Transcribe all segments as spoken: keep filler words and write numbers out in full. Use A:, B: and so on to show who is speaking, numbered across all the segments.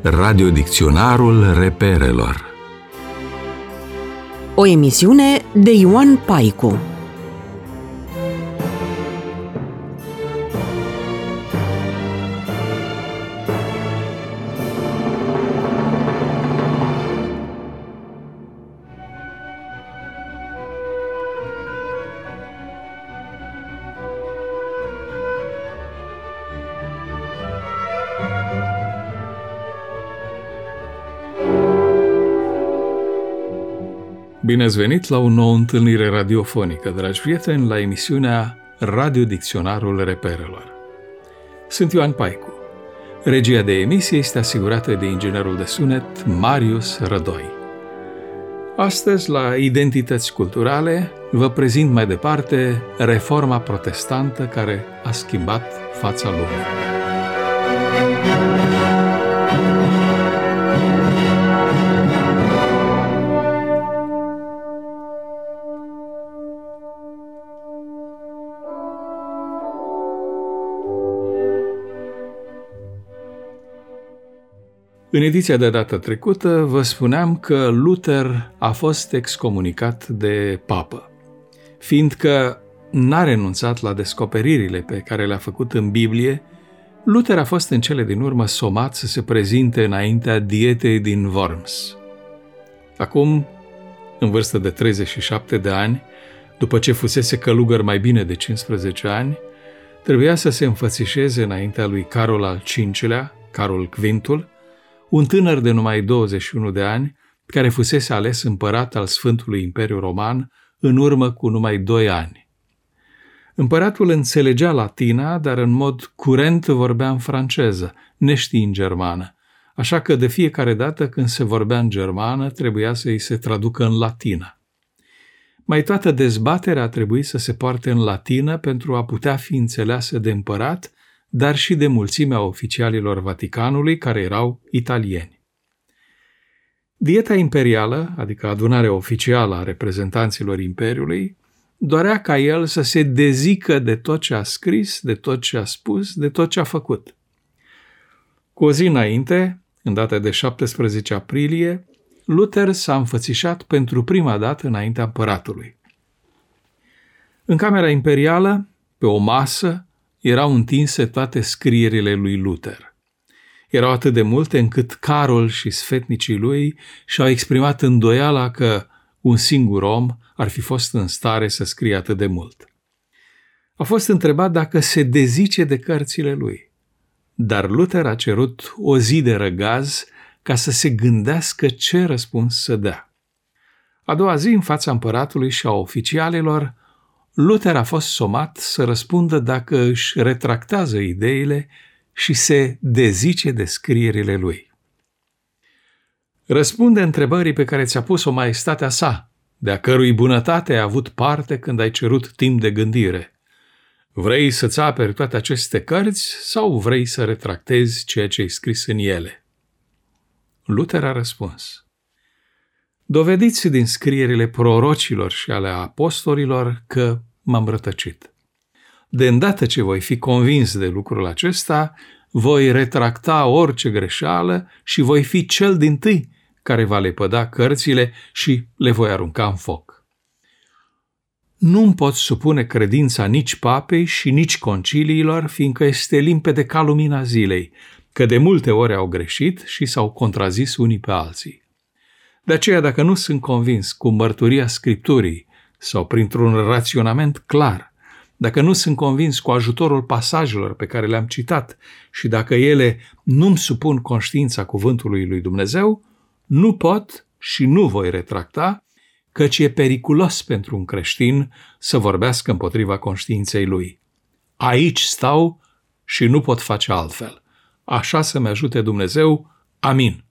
A: Radiodicționarul reperelor.
B: O emisiune de Ioan Paicu.
C: Bine ați venit la o nouă întâlnire radiofonică, dragi prieteni, la emisiunea Radiodicționarul reperelor. Sunt Ioan Paicu. Regia de emisie este asigurată de inginerul de sunet Marius Rădoi. Astăzi, la Identități culturale, vă prezint mai departe Reforma protestantă care a schimbat fața lumii. În ediția de data trecută vă spuneam că Luther a fost excomunicat de papă, fiindcă n-a renunțat la descoperirile pe care le-a făcut în Biblie. Luther a fost în cele din urmă somat să se prezinte înaintea dietei din Worms. Acum, în vârstă de treizeci și șapte de ani, după ce fusese călugăr mai bine de cincisprezece ani, trebuia să se înfățișeze înaintea lui Carol al cincilea, Carol Quintul, un tânăr de numai douăzeci și unu de ani, care fusese ales împărat al Sfântului Imperiu Roman în urmă cu numai doi ani. Împăratul înțelegea latina, dar în mod curent vorbea în franceză, neștiind germană, așa că de fiecare dată când se vorbea în germană trebuia să îi se traducă în latină. Mai toată dezbaterea a trebuit să se poarte în latină pentru a putea fi înțeleasă de împărat, dar și de mulțimea oficialilor Vaticanului, care erau italieni. Dieta imperială, adică adunarea oficială a reprezentanților Imperiului, dorea ca el să se dezică de tot ce a scris, de tot ce a spus, de tot ce a făcut. Cu o zi înainte, în data de șaptesprezece aprilie, Luther s-a înfățișat pentru prima dată înaintea împăratului. În camera imperială, pe o masă, erau întinse toate scrierile lui Luther. Erau atât de multe încât Carol și sfetnicii lui și-au exprimat îndoiala că un singur om ar fi fost în stare să scrie atât de mult. A fost întrebat dacă se dezice de cărțile lui, dar Luther a cerut o zi de răgaz ca să se gândească ce răspuns să dea. A doua zi, în fața împăratului și a oficialilor, Luther a fost somat să răspundă dacă își retractează ideile și se dezice de scrierile lui. Răspunde întrebării pe care ți-a pus-o maestatea sa, de-a cărui bunătate ai avut parte când ai cerut timp de gândire. Vrei să-ți aperi toate aceste cărți sau vrei să retractezi ceea ce ai scris în ele? Luther a răspuns: dovediți din scrierile prorocilor și ale apostolilor că m-am rătăcit. De îndată ce voi fi convins de lucrul acesta, voi retracta orice greșeală și voi fi cel dintâi care va lepăda cărțile și le voi arunca în foc. Nu-mi pot supune credința nici papei și nici conciliilor, fiindcă este limpede ca lumina zilei, că de multe ori au greșit și s-au contrazis unii pe alții. De aceea, dacă nu sunt convins cu mărturia Scripturii sau printr-un raționament clar, dacă nu sunt convins cu ajutorul pasajelor pe care le-am citat și dacă ele nu-mi supun conștiința cuvântului lui Dumnezeu, nu pot și nu voi retracta, căci e periculos pentru un creștin să vorbească împotriva conștiinței lui. Aici stau și nu pot face altfel. Așa să-mi ajute Dumnezeu. Amin.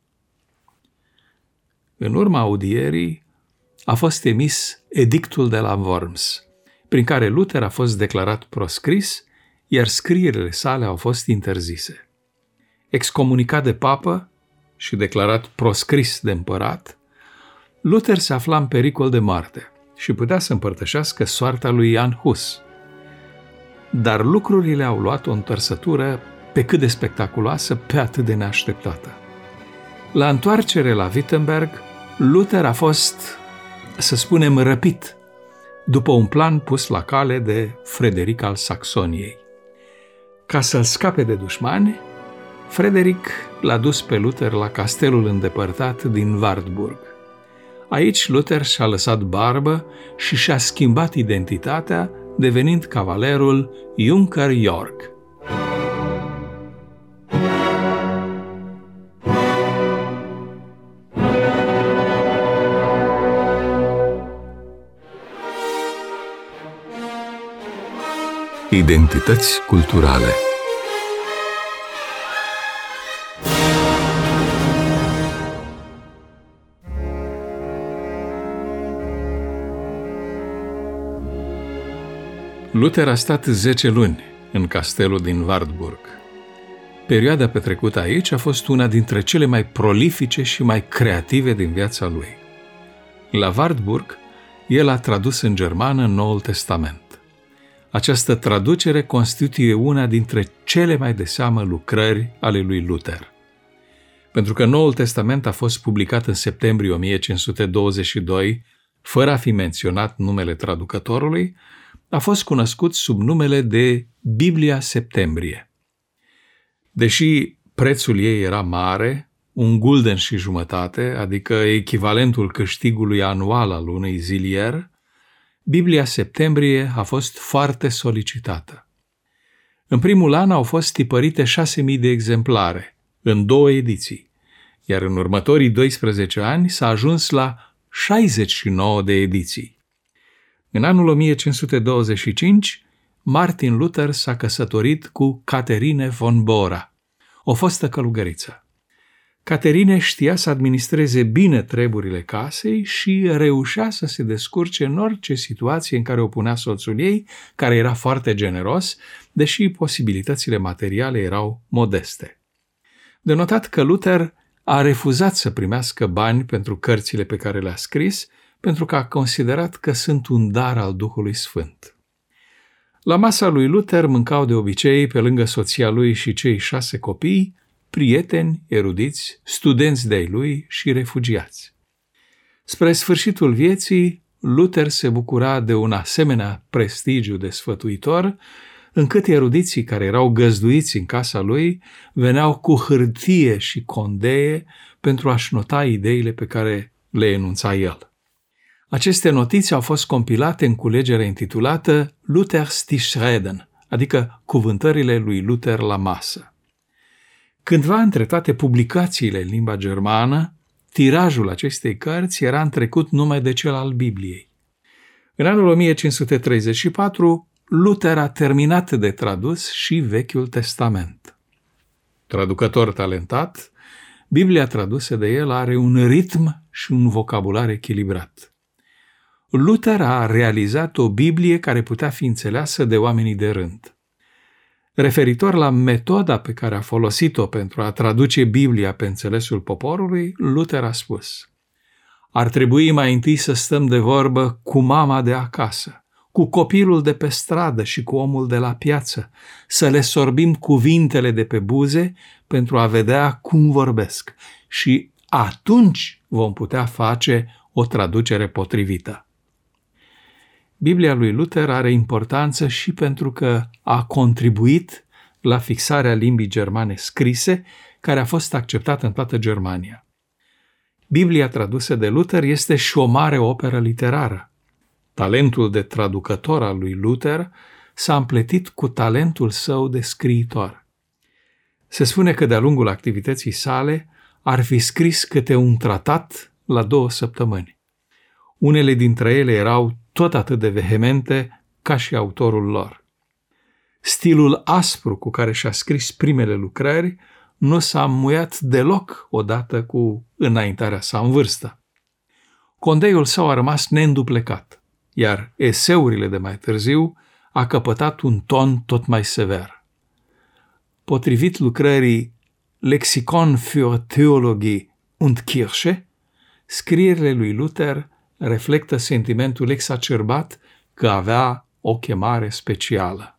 C: În urma audierii a fost emis edictul de la Worms, prin care Luther a fost declarat proscris, iar scrierile sale au fost interzise. Excomunicat de papă și declarat proscris de împărat, Luther se afla în pericol de moarte și putea să împărtășească soarta lui Jan Hus. Dar lucrurile au luat o întorsătură pe cât de spectaculoasă, pe atât de neașteptată. La întoarcere la Wittenberg, Luther a fost, să spunem, răpit după un plan pus la cale de Frederic al Saxoniei. Ca să-l scape de dușmani, Frederic l-a dus pe Luther la castelul îndepărtat din Wartburg. Aici Luther și-a lăsat barbă și și-a schimbat identitatea, devenind cavalerul Junker York.
A: Identități culturale.
C: Luther a stat zece luni în castelul din Wartburg. Perioada petrecută aici a fost una dintre cele mai prolifice și mai creative din viața lui. La Wartburg, el a tradus în germană Noul Testament. Această traducere constituie una dintre cele mai de seamă lucrări ale lui Luther. Pentru că Noul Testament a fost publicat în septembrie o mie cinci sute douăzeci și doi, fără a fi menționat numele traducătorului, a fost cunoscut sub numele de Biblia Septembrie. Deși prețul ei era mare, un gulden și jumătate, adică echivalentul câștigului anual al unui zilier, Biblia Septembrie a fost foarte solicitată. În primul an au fost tipărite șase mii de exemplare, în două ediții, iar în următorii doisprezece ani s-a ajuns la șaizeci și nouă de ediții. În anul o mie cinci sute douăzeci și cinci, Martin Luther s-a căsătorit cu Caterine von Bora, o fostă călugăriță. Caterine știa să administreze bine treburile casei și reușea să se descurce în orice situație în care o punea soțul ei, care era foarte generos, deși posibilitățile materiale erau modeste. De notat că Luther a refuzat să primească bani pentru cărțile pe care le-a scris, pentru că a considerat că sunt un dar al Duhului Sfânt. La masa lui Luther mâncau de obicei, pe lângă soția lui și cei șase copii, prieteni, erudiți, studenți de-ai lui și refugiați. Spre sfârșitul vieții, Luther se bucura de un asemenea prestigiu de sfătuitor, încât erudiții care erau găzduiți în casa lui veneau cu hârtie și condeie pentru a-și nota ideile pe care le enunța el. Aceste notițe au fost compilate în culegerea intitulată Luthers Tischreden, adică cuvântările lui Luther la masă. Cândva între toate publicațiile în limba germană, tirajul acestei cărți era întrecut numai de cel al Bibliei. În anul o mie cinci sute treizeci și patru, Luther a terminat de tradus și Vechiul Testament. Traducător talentat, Biblia tradusă de el are un ritm și un vocabular echilibrat. Luther a realizat o Biblie care putea fi înțeleasă de oamenii de rând. Referitor la metoda pe care a folosit-o pentru a traduce Biblia pe înțelesul poporului, Luther a spus: ar trebui mai întâi să stăm de vorbă cu mama de acasă, cu copilul de pe stradă și cu omul de la piață, să le sorbim cuvintele de pe buze pentru a vedea cum vorbesc și atunci vom putea face o traducere potrivită. Biblia lui Luther are importanță și pentru că a contribuit la fixarea limbii germane scrise, care a fost acceptată în toată Germania. Biblia tradusă de Luther este și o mare operă literară. Talentul de traducător al lui Luther s-a împletit cu talentul său de scriitor. Se spune că de-a lungul activității sale ar fi scris câte un tratat la două săptămâni. Unele dintre ele erau tot atât de vehemente ca și autorul lor. Stilul aspru cu care și-a scris primele lucrări nu s-a înmuiat deloc odată cu înaintarea sa în vârstă. Condeiul său a rămas neînduplecat, iar eseurile de mai târziu a căpătat un ton tot mai sever. Potrivit lucrării Lexikon für Theologie und Kirche, scrierile lui Luther reflectă sentimentul exacerbat că avea o chemare specială.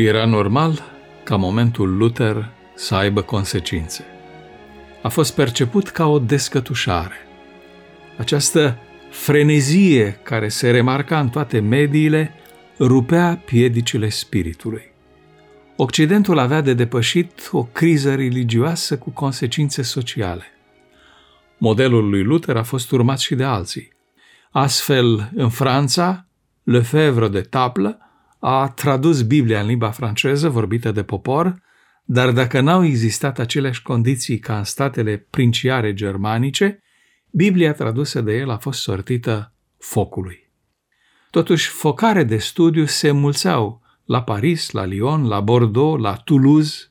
C: Era normal ca momentul Luther să aibă consecințe. A fost perceput ca o descătușare. Această frenezie care se remarca în toate mediile rupea piedicile spiritului. Occidentul avea de depășit o criză religioasă cu consecințe sociale. Modelul lui Luther a fost urmat și de alții. Astfel, în Franța, Lefebvre de Taple a tradus Biblia în limba franceză vorbită de popor, dar dacă n-au existat aceleași condiții ca în statele princiare germanice, Biblia tradusă de el a fost sortită focului. Totuși, focare de studiu se înmulțeau la Paris, la Lyon, la Bordeaux, la Toulouse.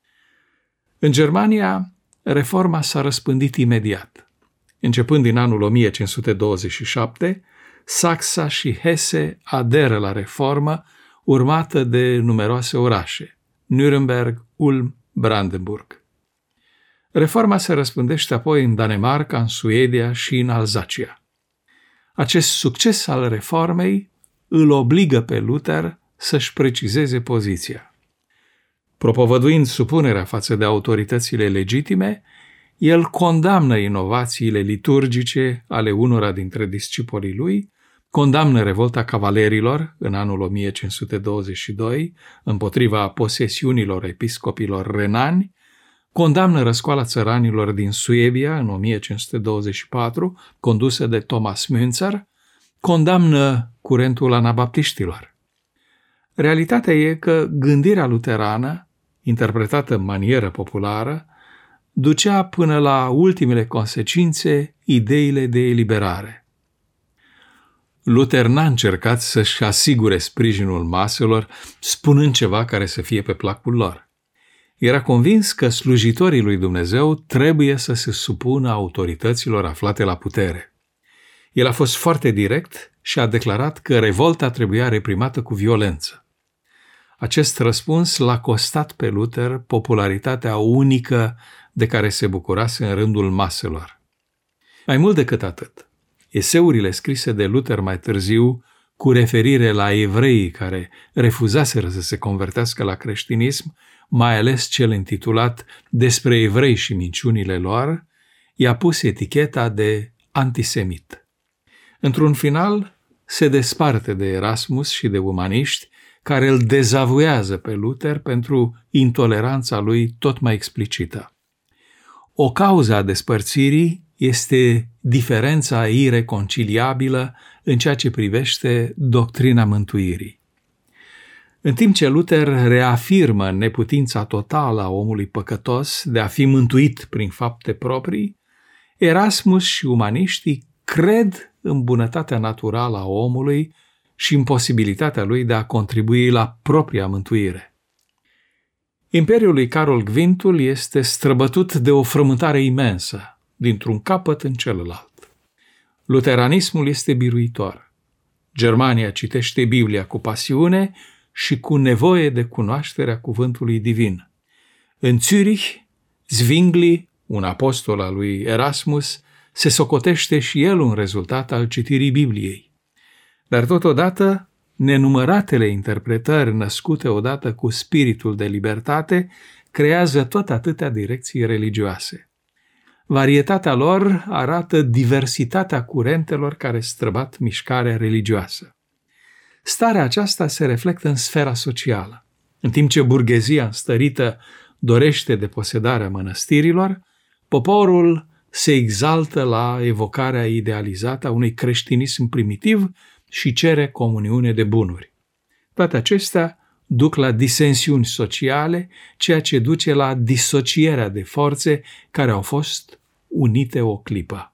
C: În Germania, reforma s-a răspândit imediat. Începând din anul o mie cinci sute douăzeci și șapte, Saxa și Hesse aderă la reformă, urmată de numeroase orașe, Nuremberg, Ulm, Brandenburg. Reforma se răspândește apoi în Danemarca, în Suedia și în Alzacia. Acest succes al reformei îl obligă pe Luther să-și precizeze poziția. Propovăduind supunerea față de autoritățile legitime, el condamnă inovațiile liturgice ale unora dintre discipolii lui, condamnă revolta cavalerilor în anul o mie cinci sute douăzeci și doi împotriva posesiunilor episcopilor renani, condamnă răscoala țăranilor din Suebia în o mie cinci sute douăzeci și patru, condusă de Thomas Münzer, condamnă curentul anabaptiștilor. Realitatea e că gândirea luterană, interpretată în manieră populară, ducea până la ultimele consecințe ideile de eliberare. Luther n-a încercat să-și asigure sprijinul maselor spunând ceva care să fie pe placul lor. Era convins că slujitorii lui Dumnezeu trebuie să se supună autorităților aflate la putere. El a fost foarte direct și a declarat că revolta trebuia reprimată cu violență. Acest răspuns l-a costat pe Luther popularitatea unică de care se bucurase în rândul maselor. Mai mult decât atât, eseurile scrise de Luther mai târziu, cu referire la evreii care refuzaseră să se convertească la creștinism, mai ales cel intitulat Despre evrei și minciunile lor, i-a pus eticheta de antisemit. Într-un final, se desparte de Erasmus și de umaniști care îl dezavuează pe Luther pentru intoleranța lui tot mai explicită. O cauză a despărțirii este diferența ireconciliabilă în ceea ce privește doctrina mântuirii. În timp ce Luther reafirmă neputința totală a omului păcătos de a fi mântuit prin fapte proprii, Erasmus și umaniștii cred în bunătatea naturală a omului și în posibilitatea lui de a contribui la propria mântuire. Imperiul lui Carol Gvintul este străbătut de o frământare imensă, dintr-un capăt în celălalt. Luteranismul este biruitor. Germania citește Biblia cu pasiune și cu nevoie de cunoașterea cuvântului divin. În Zürich, Zwingli, un apostol al lui Erasmus, se socotește și el un rezultat al citirii Bibliei. Dar totodată, nenumăratele interpretări născute odată cu spiritul de libertate creează tot atâtea direcții religioase. Varietatea lor arată diversitatea curentelor care străbat mișcarea religioasă. Starea aceasta se reflectă în sfera socială. În timp ce burghezia înstărită dorește deposedarea mănăstirilor, poporul se exaltă la evocarea idealizată a unui creștinism primitiv și cere comuniune de bunuri. Toate acestea duc la disensiuni sociale, ceea ce duce la disocierea de forțe care au fost unite o clipă.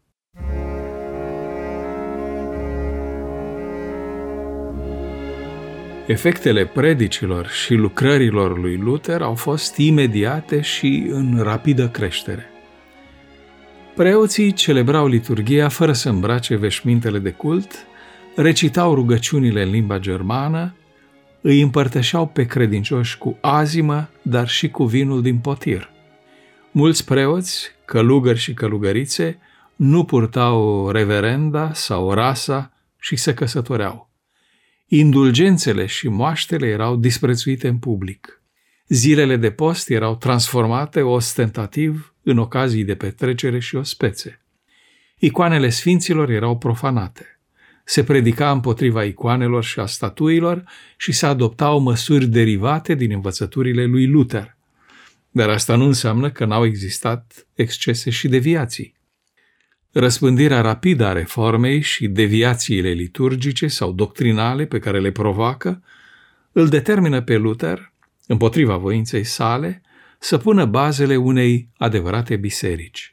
C: Efectele predicilor și lucrărilor lui Luther au fost imediate și în rapidă creștere. Preoții celebrau liturghia fără să îmbrace veșmintele de cult, recitau rugăciunile în limba germană, îi împărtășeau pe credincioși cu azimă, dar și cu vinul din potir. Mulți preoți, călugări și călugărițe, nu purtau reverenda sau rasa și se căsătoreau. Indulgențele și moaștele erau disprețuite în public. Zilele de post erau transformate ostentativ în ocazii de petrecere și ospețe. Icoanele sfinților erau profanate. Se predica împotriva icoanelor și a statuilor și se adoptau măsuri derivate din învățăturile lui Luther. Dar asta nu înseamnă că n-au existat excese și deviații. Răspândirea rapidă a reformei și deviațiile liturgice sau doctrinale pe care le provoacă îl determină pe Luther, împotriva voinței sale, să pună bazele unei adevărate biserici.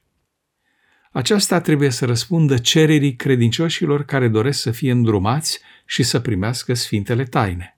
C: Aceasta trebuie să răspundă cererii credincioșilor care doresc să fie îndrumați și să primească sfintele taine.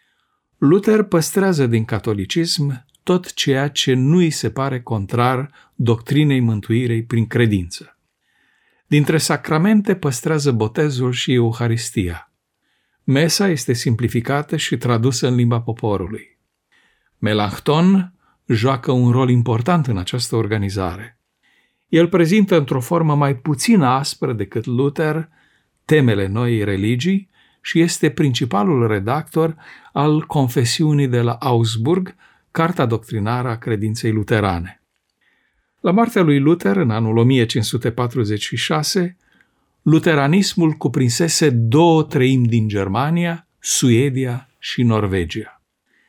C: Luther păstrează din catolicism tot ceea ce nu îi se pare contrar doctrinei mântuirei prin credință. Dintre sacramente păstrează botezul și Euharistia. Mesa este simplificată și tradusă în limba poporului. Melanchthon joacă un rol important în această organizare. El prezintă într-o formă mai puțin aspră decât Luther temele noii religii și este principalul redactor al Confesiunii de la Augsburg, carta doctrinară a credinței luterane. La moartea lui Luther, în anul o mie cinci sute patruzeci și șase, luteranismul cuprinsese două treimi din Germania, Suedia și Norvegia.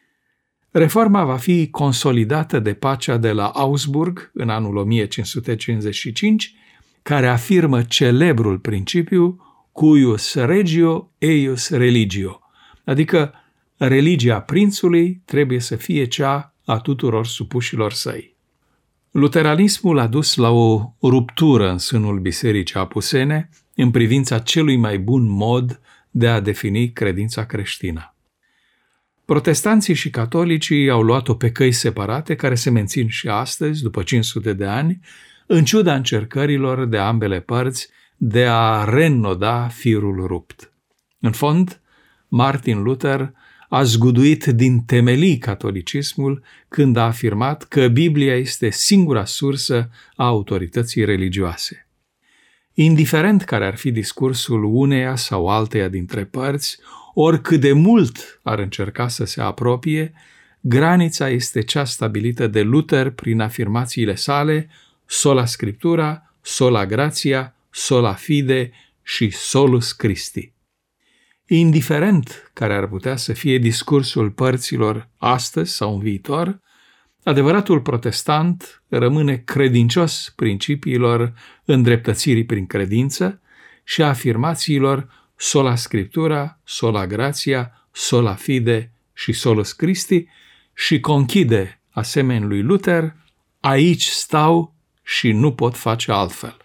C: Reforma va fi consolidată de pacea de la Augsburg în anul o mie cinci sute cincizeci și cinci, care afirmă celebrul principiu cuius regio eius religio, adică religia prințului trebuie să fie cea a tuturor supușilor săi. Luteranismul a dus la o ruptură în sânul Bisericii Apusene în privința celui mai bun mod de a defini credința creștină. Protestanții și catolicii au luat-o pe căi separate care se mențin și astăzi, după cinci sute de ani, în ciuda încercărilor de ambele părți de a reînnoda firul rupt. În fond, Martin Luther a zguduit din temelii catolicismul când a afirmat că Biblia este singura sursă a autorității religioase. Indiferent care ar fi discursul uneia sau alteia dintre părți, oricât de mult ar încerca să se apropie, granița este cea stabilită de Luther prin afirmațiile sale sola Scriptura, sola gratia, sola fide și solus Christi. Indiferent care ar putea să fie discursul părților astăzi sau în viitor, adevăratul protestant rămâne credincios principiilor îndreptățirii prin credință și a afirmațiilor sola Scriptura, sola gratia, sola fide și solus Christi și conchide, asemenea lui Luther, aici stau și nu pot face altfel.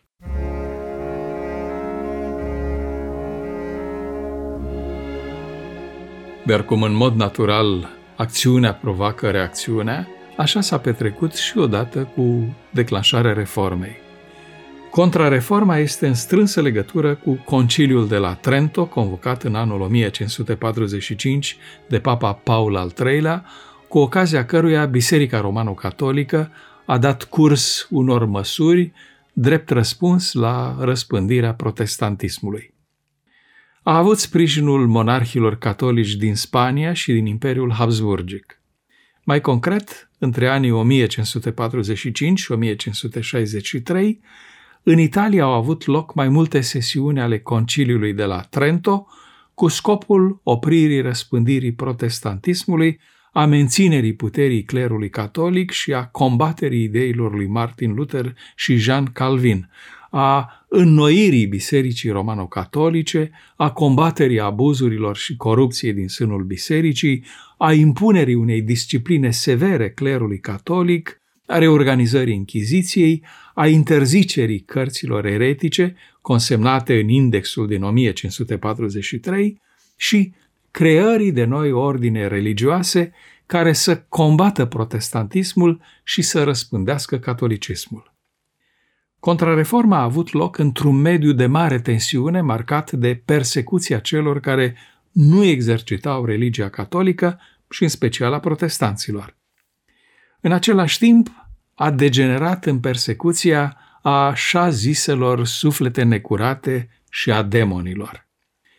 C: Dar cum în mod natural acțiunea provoacă reacțiunea, așa s-a petrecut și odată cu declanșarea reformei. Contrareforma este în strânsă legătură cu Conciliul de la Trento, convocat în anul o mie cinci sute patruzeci și cinci de Papa Paul al treilea, cu ocazia căruia Biserica Romano-Catolică a dat curs unor măsuri drept răspuns la răspândirea protestantismului. A avut sprijinul monarhilor catolici din Spania și din Imperiul Habsburgic. Mai concret, între anii o mie cinci sute patruzeci și cinci și o mie cinci sute șaizeci și trei, în Italia au avut loc mai multe sesiuni ale Conciliului de la Trento cu scopul opririi răspândirii protestantismului, a menținerii puterii clerului catolic și a combaterii ideilor lui Martin Luther și Jean Calvin, a înnoirii Bisericii Romano-Catolice, a combaterii abuzurilor și corupției din sânul bisericii, a impunerii unei discipline severe clerului catolic, a reorganizării Închiziției, a interzicerii cărților eretice consemnate în indexul din o mie cinci sute patruzeci și trei și creării de noi ordine religioase care să combată protestantismul și să răspândească catolicismul. Contrareforma a avut loc într-un mediu de mare tensiune marcat de persecuția celor care nu exercitau religia catolică și în special a protestanților. În același timp, a degenerat în persecuția a așa ziselor suflete necurate și a demonilor.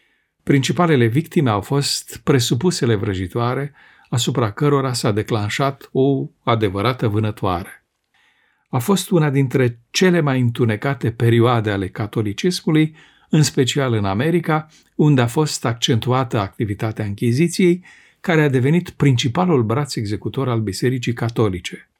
C: Principalele victime au fost presupusele vrăjitoare, asupra cărora s-a declanșat o adevărată vânătoare. A fost una dintre cele mai întunecate perioade ale catolicismului, în special în America, unde a fost accentuată activitatea Închiziției, care a devenit principalul braț executor al Bisericii Catolice.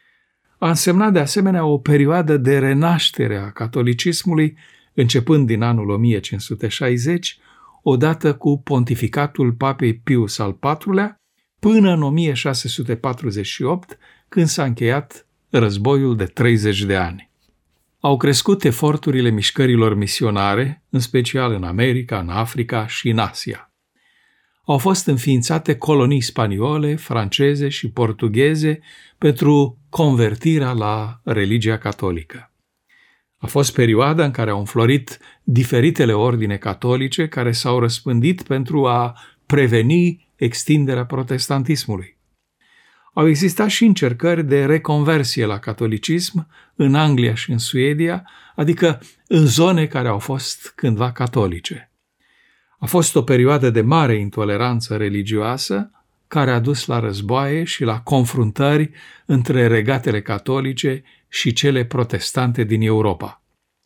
C: A însemnat de asemenea o perioadă de renaștere a catolicismului, începând din anul o mie cinci sute șaizeci, odată cu pontificatul Papei Pius al patrulea, până în o mie șase sute patruzeci și opt, când s-a încheiat războiul de treizeci de ani. Au crescut eforturile mișcărilor misionare, în special în America, în Africa și în Asia. Au fost înființate colonii spaniole, franceze și portugheze pentru convertirea la religia catolică. A fost perioada în care au înflorit diferitele ordine catolice care s-au răspândit pentru a preveni extinderea protestantismului. Au existat și încercări de reconversie la catolicism în Anglia și în Suedia, adică în zone care au fost cândva catolice. A fost o perioadă de mare intoleranță religioasă care a dus la războaie și la confruntări între regatele catolice și cele protestante din Europa.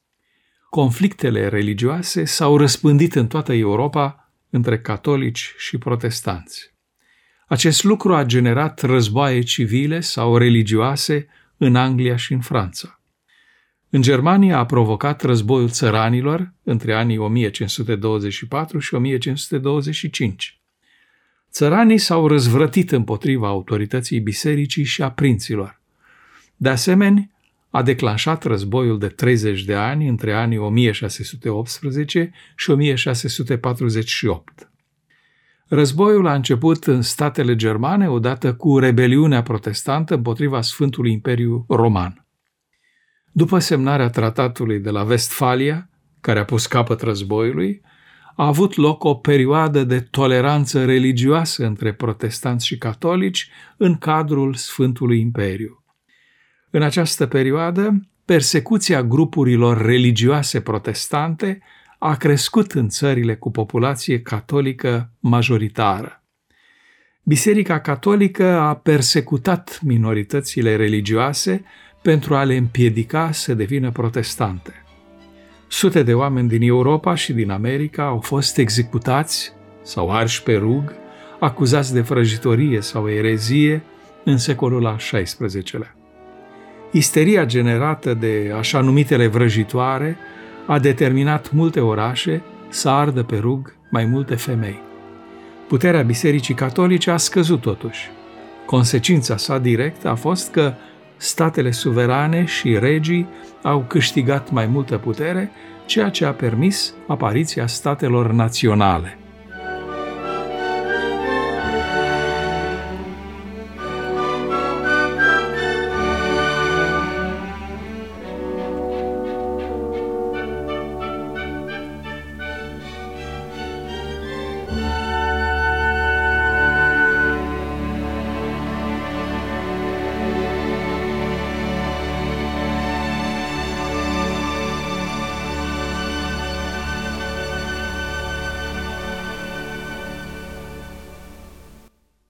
C: Conflictele religioase s-au răspândit în toată Europa între catolici și protestanți. Acest lucru a generat războaie civile sau religioase în Anglia și în Franța. În Germania a provocat războiul țăranilor între anii o mie cinci sute douăzeci și patru și o mie cinci sute douăzeci și cinci. Țăranii s-au răzvrătit împotriva autorității bisericii și a prinților. De asemenea, a declanșat războiul de treizeci de ani între anii o mie șase sute optsprezece și o mie șase sute patruzeci și opt. Războiul a început în statele germane odată cu rebeliunea protestantă împotriva Sfântului Imperiu Roman. După semnarea tratatului de la Vestfalia, care a pus capăt războiului, a avut loc o perioadă de toleranță religioasă între protestanți și catolici în cadrul Sfântului Imperiu. În această perioadă, persecuția grupurilor religioase protestante a crescut în țările cu populație catolică majoritară. Biserica catolică a persecutat minoritățile religioase pentru a le împiedica să devină protestante. Sute de oameni din Europa și din America au fost executați sau arși pe rug, acuzați de vrăjitorie sau erezie în secolul al șaisprezecelea. Isteria generată de așa numitele vrăjitoare a determinat multe orașe să ardă pe rug mai multe femei. Puterea Bisericii Catolice a scăzut totuși. Consecința sa directă a fost că statele suverane și regii au câștigat mai multă putere, ceea ce a permis apariția statelor naționale.